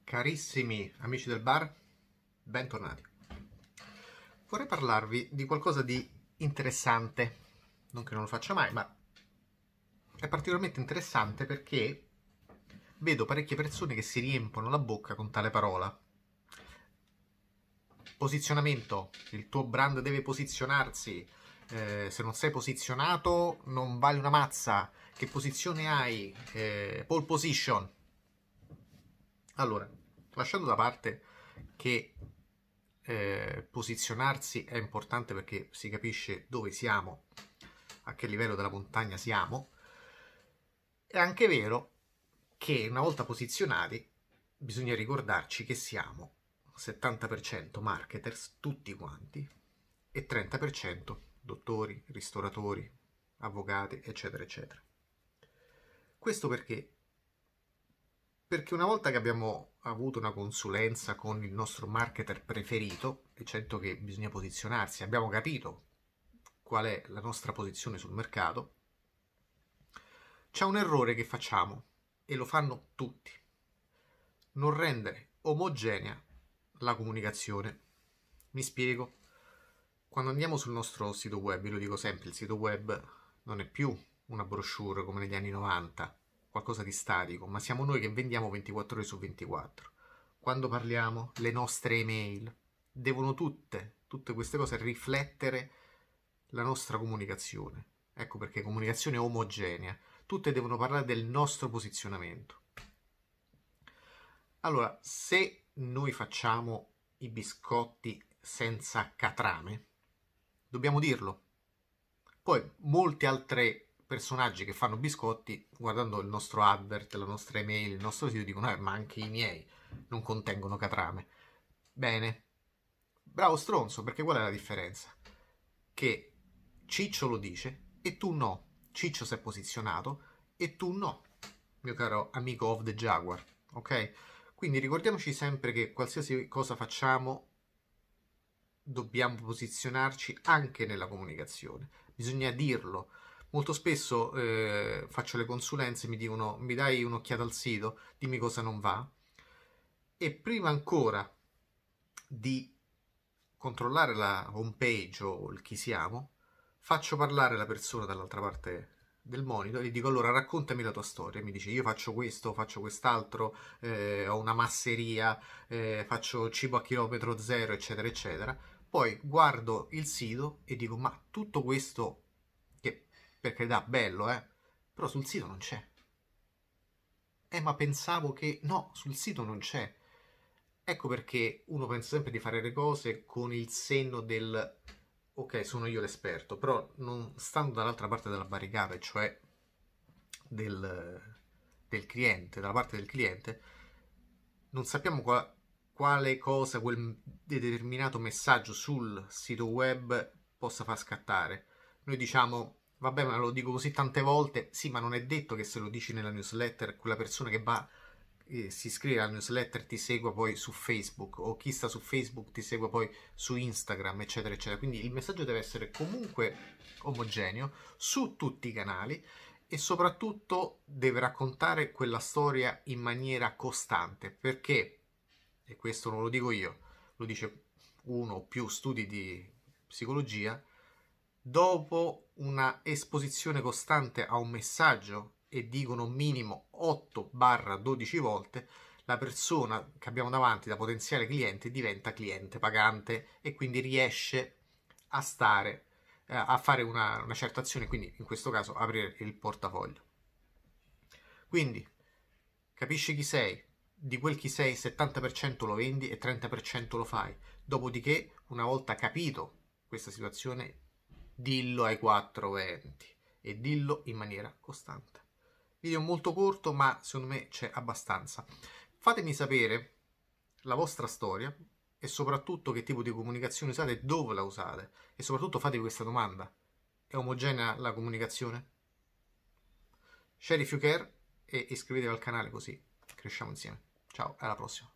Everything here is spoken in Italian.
Carissimi amici del bar, bentornati. Vorrei parlarvi di qualcosa di interessante, non che non lo faccia mai, ma è particolarmente interessante perché vedo parecchie persone che si riempiono la bocca con tale parola. Posizionamento, il tuo brand deve posizionarsi, se non sei posizionato non vale una mazza, che posizione hai? Pole position. Allora, lasciando da parte che posizionarsi è importante perché si capisce dove siamo, a che livello della montagna siamo, è anche vero che una volta posizionati bisogna ricordarci che siamo 70% marketers, tutti quanti, e 30% dottori, ristoratori, avvocati, eccetera, eccetera. Questo perché? Perché una volta che abbiamo avuto una consulenza con il nostro marketer preferito, e certo che bisogna posizionarsi, abbiamo capito qual è la nostra posizione sul mercato, c'è un errore che facciamo, e lo fanno tutti: non rendere omogenea la comunicazione. Mi spiego. Quando andiamo sul nostro sito web, io lo dico sempre, il sito web non è più una brochure come negli anni 90, qualcosa di statico, ma siamo noi che vendiamo 24 ore su 24. Quando parliamo, le nostre email devono tutte queste cose riflettere la nostra comunicazione. Ecco perché comunicazione omogenea, tutte devono parlare del nostro posizionamento. Allora, se noi facciamo i biscotti senza catrame, dobbiamo dirlo. Poi molti altri personaggi che fanno biscotti, guardando il nostro advert, la nostra email, il nostro sito, dicono ma anche i miei non contengono catrame. Bene, bravo stronzo, perché qual è la differenza? Che Ciccio lo dice e tu no. Ciccio si è posizionato e tu no, mio caro amico of the Jaguar, ok? Quindi ricordiamoci sempre che qualsiasi cosa facciamo dobbiamo posizionarci anche nella comunicazione, bisogna dirlo. Molto spesso faccio le consulenze, mi dicono mi dai un'occhiata al sito, dimmi cosa non va, e prima ancora di controllare la home page o il chi siamo, faccio parlare la persona dall'altra parte del monitor e gli dico allora raccontami la tua storia. Mi dice io faccio questo, faccio quest'altro, ho una masseria, faccio cibo a chilometro zero, eccetera, eccetera. Poi guardo il sito e dico ma tutto questo, che per carità bello, però sul sito non c'è. Ma pensavo che no, sul sito non c'è. Ecco perché uno pensa sempre di fare le cose con il senno del ok, sono io l'esperto, però non stando dall'altra parte della barricata, cioè del cliente, dalla parte del cliente, non sappiamo quale cosa quel determinato messaggio sul sito web possa far scattare. Noi diciamo, vabbè, ma lo dico così tante volte, sì, ma non è detto che se lo dici nella newsletter, quella persona che va si iscrive alla newsletter ti segua poi su Facebook, o chi sta su Facebook ti segua poi su Instagram, eccetera, eccetera. Quindi il messaggio deve essere comunque omogeneo su tutti i canali e soprattutto deve raccontare quella storia in maniera costante, perché, e questo non lo dico io, lo dice uno o più studi di psicologia, dopo una esposizione costante a un messaggio, e dicono minimo 8-12 volte, la persona che abbiamo davanti da potenziale cliente diventa cliente pagante e quindi riesce a stare a fare una certa azione, quindi in questo caso aprire il portafoglio. Quindi capisci chi sei, di quel chi sei 70% lo vendi e 30% lo fai. Dopodiché, una volta capito questa situazione, dillo ai 420 e dillo in maniera costante. Video molto corto, ma secondo me c'è abbastanza. Fatemi sapere la vostra storia e soprattutto che tipo di comunicazione usate e dove la usate. E soprattutto fatevi questa domanda: è omogenea la comunicazione? Share if you care e iscrivetevi al canale così cresciamo insieme. Ciao, alla prossima.